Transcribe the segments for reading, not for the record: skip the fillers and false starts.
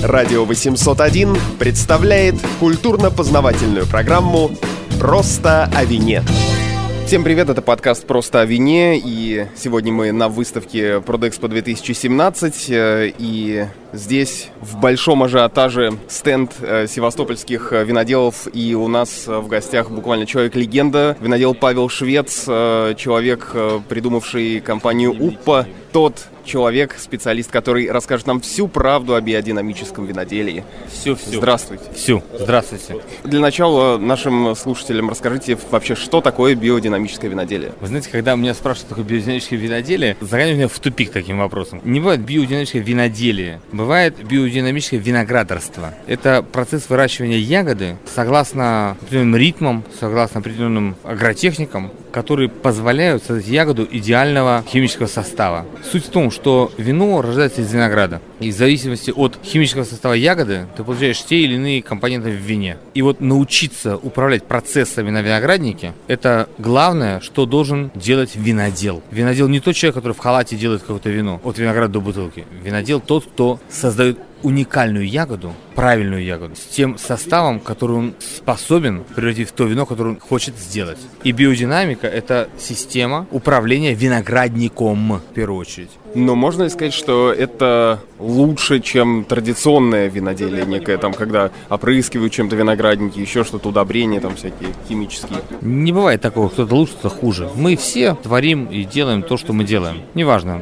Радио 801 представляет культурно-познавательную программу «Просто о вине». Всем привет, это подкаст «Просто о вине», и сегодня мы на выставке Продэкспо 2017, и здесь в большом ажиотаже стенд севастопольских виноделов, и у нас в гостях буквально человек-легенда, винодел Павел Швец, человек, придумавший компанию УППА, тот человек, специалист, который расскажет нам всю правду о биодинамическом виноделии. Всю. Здравствуйте. Здравствуйте. Для начала нашим слушателям расскажите вообще, что такое биодинамическое виноделие. Вы знаете, когда меня спрашивают, что такое биодинамическое виноделие, загоняют меня в тупик таким вопросом. Не бывает биодинамическое виноделие, бывает биодинамическое виноградарство. Это процесс выращивания ягоды согласно определенным ритмам, согласно определенным агротехникам, которые позволяют создать ягоду идеального химического состава. Суть в том, что вино рождается из винограда. И в зависимости от химического состава ягоды ты получаешь те или иные компоненты в вине. И вот научиться управлять процессами на винограднике – это главное, что должен делать винодел. Винодел не тот человек, который в халате делает какое-то вино, от винограда до бутылки. Винодел тот, кто создает уникальную ягоду, правильную ягоду, с тем составом, который он способен превратить в то вино, которое он хочет сделать. И биодинамика – это система управления виноградником, в первую очередь. Но можно ли сказать, что это лучше, чем традиционное виноделие некое, там, когда опрыскивают чем-то виноградники, еще что-то, удобрения там всякие химические? Не бывает такого, кто-то лучше, кто-то хуже. Мы все творим и делаем то, что мы делаем. Неважно.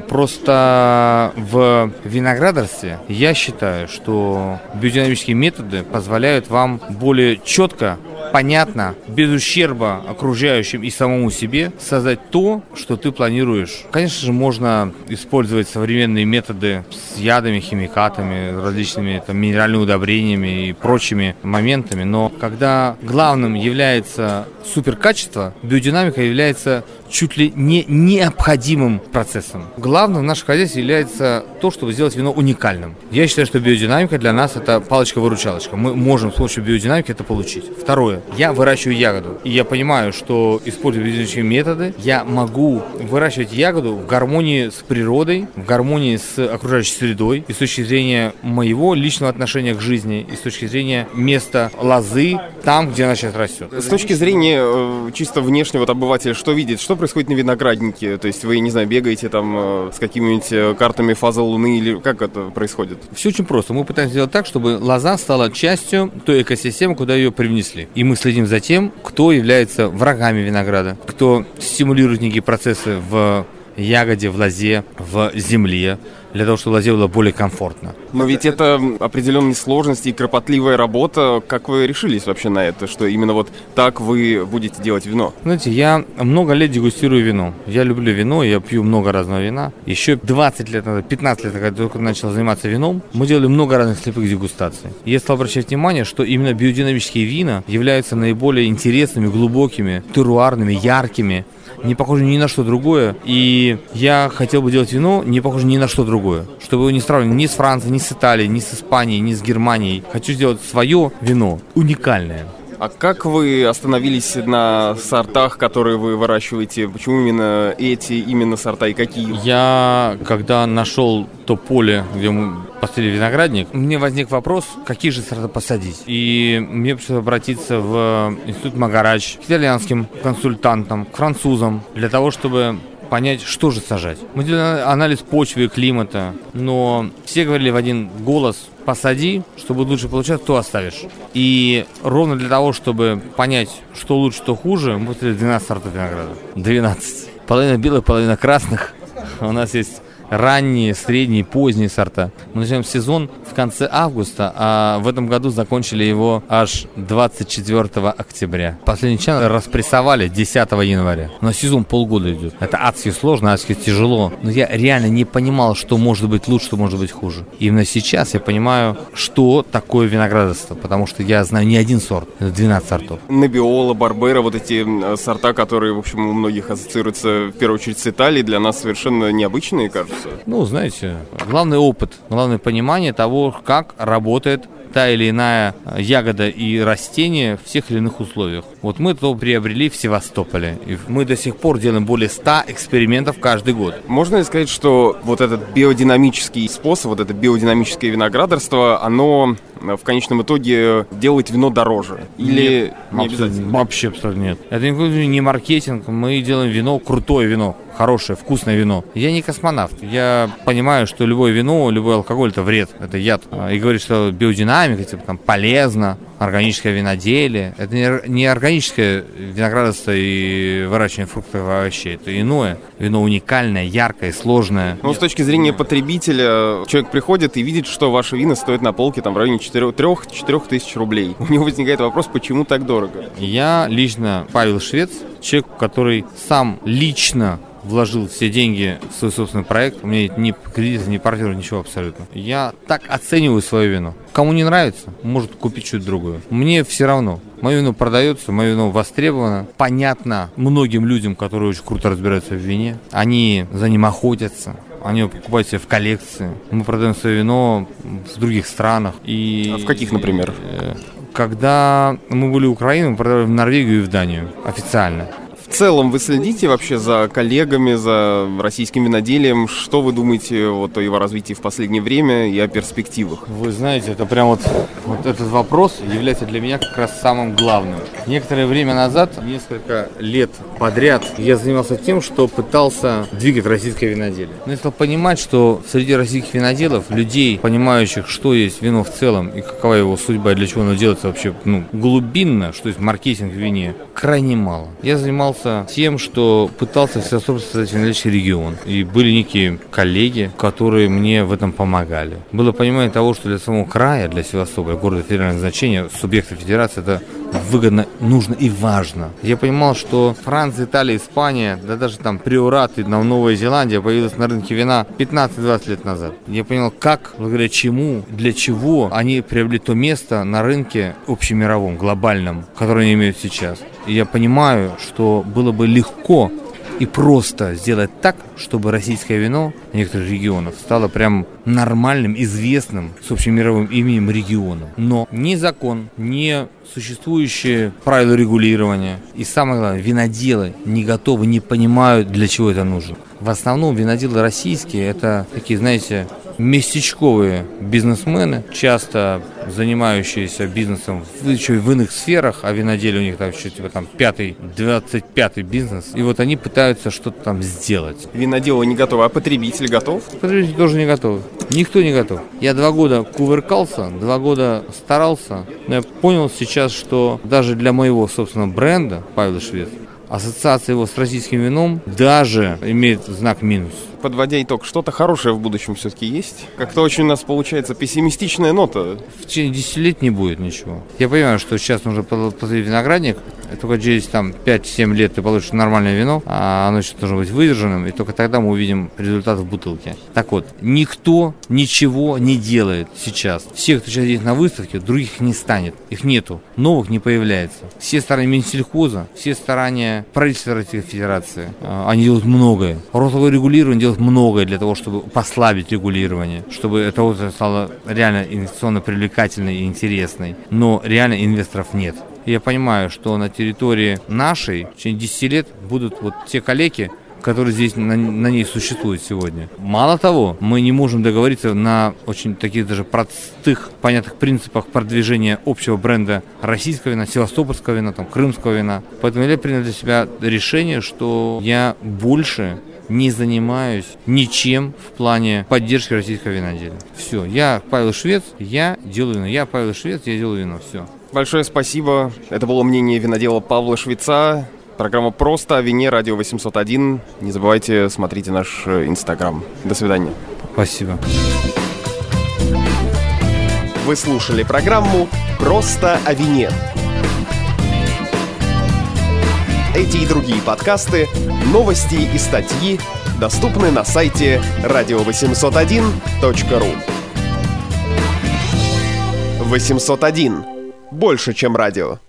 Просто в виноградарстве я считаю, что биодинамические методы позволяют вам более четко, понятно, без ущерба окружающим и самому себе создать то, что ты планируешь. Конечно же, можно использовать современные методы с ядами, химикатами, различными там, минеральными удобрениями и прочими моментами, но когда главным является суперкачество, биодинамика является чуть ли не необходимым процессом. Главным в нашем хозяйстве является то, чтобы сделать вино уникальным. Я считаю, что биодинамика для нас это палочка-выручалочка. Мы можем с помощью биодинамики это получить. Второе. Я выращиваю ягоду. И я понимаю, что, используя биодинамические методы, я могу выращивать ягоду в гармонии с природой, в гармонии с окружающей средой, и с точки зрения моего личного отношения к жизни, и с точки зрения места лозы, там, где она сейчас растет. С точки зрения чисто внешнего обывателя, что видит? Что происходит на винограднике? То есть вы, не знаю, бегаете там с какими-нибудь картами фазы Луны, или как это происходит? Все очень просто. Мы пытаемся сделать так, чтобы лоза стала частью той экосистемы, куда ее привнесли. И мы следим за тем, кто является врагами винограда, кто стимулирует некие процессы в ягоде, в лозе, в земле, для того, чтобы лозе было более комфортно. Но ведь это определенные сложности и кропотливая работа. Как вы решились вообще на это, что именно вот так вы будете делать вино? Знаете, я много лет дегустирую вино. Я люблю вино, я пью много разного вина. Еще 20 лет назад, 15 лет, когда я только начал заниматься вином, мы делали много разных слепых дегустаций. И я стал обращать внимание, что именно биодинамические вина являются наиболее интересными, глубокими, теруарными, яркими, не похоже ни на что другое. И я хотел бы делать вино, не похоже ни на что другое. Чтобы его не сравнивать ни с Францией, ни с Италией, ни с Испанией, ни с Германией. Хочу сделать свое вино, уникальное. А как вы остановились на сортах, которые вы выращиваете? Почему именно эти, именно сорта и какие? Я, когда нашел то поле, где мы посадили виноградник, мне возник вопрос, какие же сорта посадить. И мне пришлось обратиться в институт Магарач, к итальянским консультантам, к французам, для того, чтобы понять, что же сажать. Мы делали анализ почвы и климата, но все говорили в один голос: посади, чтобы лучше получать, то оставишь. И ровно для того, чтобы понять, что лучше, что хуже, мы посадили 12 сортов винограда. 12. Половина белых, половина красных. У нас есть ранние, средние, поздние сорта. Мы начинаем сезон в конце августа, а в этом году закончили его аж 24 октября. Последний чан распрессовали 10 января. Но сезон полгода идет. Это адски сложно, адски тяжело. Но я реально не понимал, что может быть лучше, что может быть хуже. И именно сейчас я понимаю, что такое виноградарство, потому что я знаю не один сорт, это 12 сортов. Неббиола, Барбера, вот эти сорта, которые, в общем, у многих ассоциируются в первую очередь с Италией, для нас совершенно необычные, кажется. Ну, знаете, главный опыт, главное понимание того, как работает та или иная ягода и растение в тех или иных условиях. Вот мы это приобрели в Севастополе. И мы до сих пор делаем более 100 экспериментов каждый год. Можно ли сказать, что вот этот биодинамический способ, вот это биодинамическое виноградарство, оно в конечном итоге делает вино дороже? Или не обязательно? Вообще абсолютно нет. Это не маркетинг. Мы делаем вино, крутое вино, хорошее, вкусное вино. Я не космонавт. Я понимаю, что любое вино, любой алкоголь — это вред, это яд. И говорит, что биодинамика, типа, там, полезно, органическое виноделие. Это не органическое виноградарство и выращивание фруктов и овощей. Это иное. Вино уникальное, яркое, сложное. Ну, с точки зрения потребителя, человек приходит и видит, что ваше вино стоит на полке там в районе 3-4 тысяч рублей. У него возникает вопрос, почему так дорого? Я лично, Павел Швец, человек, который сам лично вложил все деньги в свой собственный проект. У меня нет ни кредита, ни партнера, ничего абсолютно. Я так оцениваю свое вино. Кому не нравится, может купить что-то другое. Мне все равно. Мое вино продается, мое вино востребовано. Понятно многим людям, которые очень круто разбираются в вине. Они за ним охотятся. Они его покупают себе в коллекции. Мы продаем свое вино в других странах. А в каких, например? Когда мы были в Украине, мы продавали в Норвегию и в Данию официально. В целом вы следите вообще за коллегами, за российским виноделием? Что вы думаете вот о его развитии в последнее время и о перспективах? Вы знаете, это прям вот этот вопрос является для меня как раз самым главным. Некоторое время назад, несколько лет подряд, я занимался тем, что пытался двигать российское виноделие. Но я стал понимать, что среди российских виноделов, людей, понимающих, что есть вино в целом и какова его судьба и для чего оно делается вообще глубинно, что есть маркетинг в вине, крайне мало. Я занимался тем, что пытался в Севастополе создать винодельческий регион. И были некие коллеги, которые мне в этом помогали. Было понимание того, что для самого края, для Севастополя, города федерального значения, субъекта федерации, это выгодно, нужно и важно. Я понимал, что Франция, Италия, Испания, да даже там Приорат и Новая Зеландия появилась на рынке вина 15-20 лет назад. Я понял, как, благодаря чему, для чего они приобрели то место на рынке общемировом, глобальном, которое они имеют сейчас. И я понимаю, что было бы легко и просто сделать так, чтобы российское вино некоторых регионов стало прям нормальным, известным, с общемировым именем регионом. Но ни закон, ни существующие правила регулирования и, самое главное, виноделы не готовы, не понимают, для чего это нужно. В основном виноделы российские — это такие, знаете, местечковые бизнесмены, часто занимающиеся бизнесом еще и в иных сферах, а виноделие у них там еще типа там 25-й бизнес. И вот они пытаются что-то там сделать. Виноделы не готовы, а потребитель готов? Потребитель тоже не готов. Никто не готов. Я 2 года кувыркался, 2 года старался, но я понял сейчас, что даже для моего собственного бренда Павел Швец ассоциация его с российским вином даже имеет знак минус. Подводя итог, что-то хорошее в будущем все-таки есть? Как-то очень у нас получается пессимистичная нота. В течение 10 лет не будет ничего. Я понимаю, что сейчас нужно посадить виноградник, и только через 5-7 лет ты получишь нормальное вино, а оно еще должно быть выдержанным, и только тогда мы увидим результат в бутылке. Так вот, никто ничего не делает сейчас. Все, кто сейчас есть на выставке, других не станет. Их нету, новых не появляется. Все старания Минсельхоза, все старания правительства Российской Федерации, они делают многое. Рослое регулирование делает многое для того, чтобы послабить регулирование, чтобы эта отрасль стала реально инвестиционно привлекательной и интересной. Но реально инвесторов нет. И я понимаю, что на территории нашей в течение 10 лет будут вот те калеки, которые здесь на ней существуют сегодня. Мало того, мы не можем договориться на очень таких даже простых, понятных принципах продвижения общего бренда российского вина, севастопольского вина, крымского вина. Поэтому я принял для себя решение, что я больше не занимаюсь ничем в плане поддержки российского виноделия. Все, я Павел Швец, я делаю вино. Я Павел Швец, я делаю вино. Все. Большое спасибо. Это было мнение винодела Павла Швеца. Программа «Просто о вине», радио 801. Не забывайте, смотрите наш Инстаграм. До свидания. Спасибо. Вы слушали программу «Просто о вине». Эти и другие подкасты, новости и статьи доступны на сайте radio801.ru. 801. Больше, чем радио.